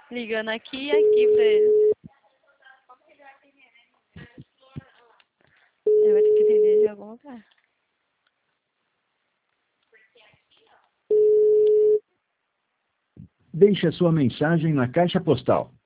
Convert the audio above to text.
Ligando aqui e aqui pra ele. Ele vai ter que entender de algum lugar. Deixe a sua mensagem na caixa postal